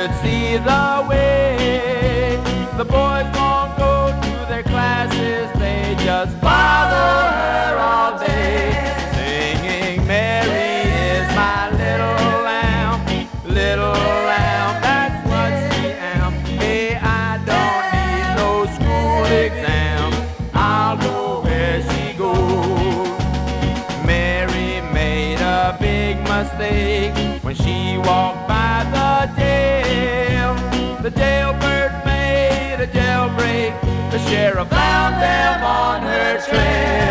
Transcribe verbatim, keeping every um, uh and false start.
should see the way. The boys won't go to their classes, they just follow her all day, singing, Mary is my little lamb, little lamb, that's what she am. Hey, I don't need no school exam, I'll go where she goes. Mary made a big mistake when she walked by the jail. The jailbirds made a jailbreak, the sheriff found them on her trail.